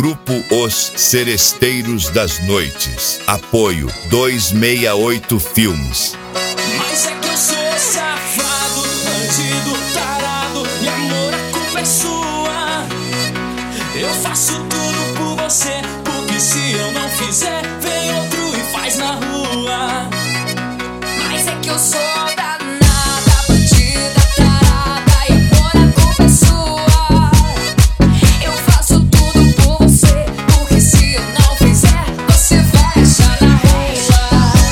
Grupo Os Seresteiros das Noites. Apoio 268 Filmes. Mas é que eu sou safado, bandido, tarado, e amor, a culpa é sua. Eu faço tudo por você, porque se eu não fizer, vem outro e faz na rua. Mas é que eu sou danada, bandida, tarada, e amor, a culpa é sua. Eu faço tudo por você, porque se eu não fizer, você vai achar na rua.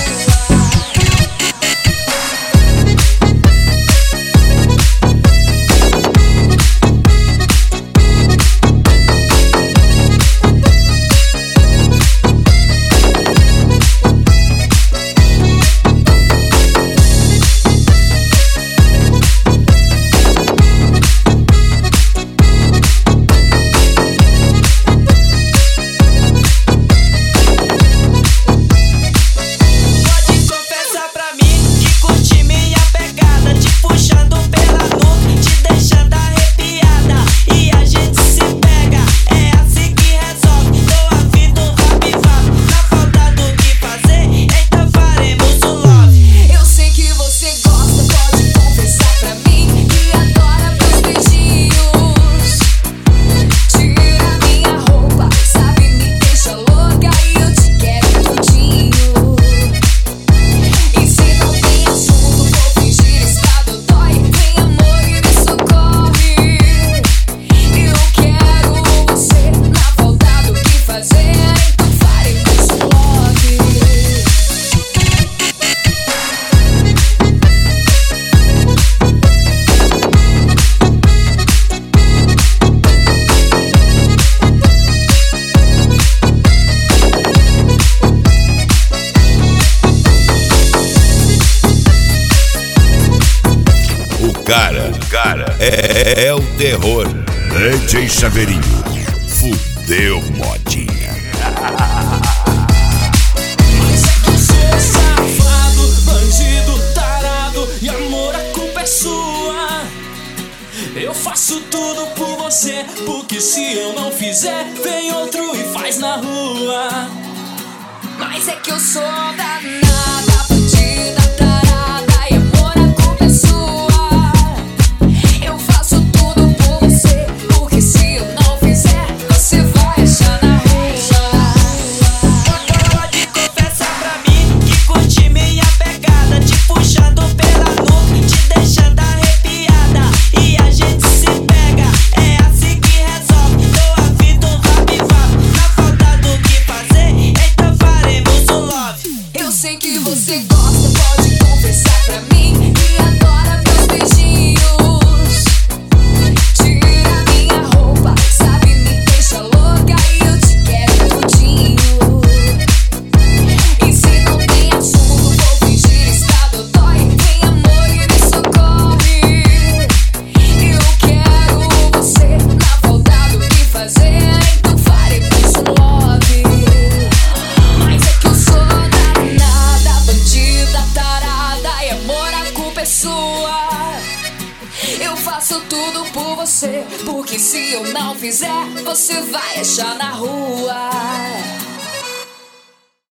Cara, é o terror. DJ Chaveirinho, fudeu, modinha. Mas é que eu sou safado, bandido, tarado, e amor, a culpa é sua. Eu faço tudo por você, porque se eu não fizer, vem outro e faz na rua. Mas é que eu sou danada, bandida, tarada, e amor, a culpa é sua. Eu faço tudo por você, porque se eu não fizer, você vai achar na rua. Pode confessar pra mim que curte minha pegada, te puxando pela nuca, te deixando arrepiada, e a gente se pega, é assim que resolve. Tô a vida um vapo, na falta do que fazer, então faremos um love. Eu sei que você gosta, pode confessar pra mim que adora meus beijinhos. Tira minha roupa, sabe, me deixa louca e eu te quero tudinho. E se não tem assunto, vou fingir estado dói. Vem amor e me socorre. Eu quero você, na falta do que fazer, então faremos um love. Mas é que eu sou danada, bandida, tarada, e amor, a culpa é sua. Eu faço tudo por você, porque se eu não fizer, você vai achar na rua.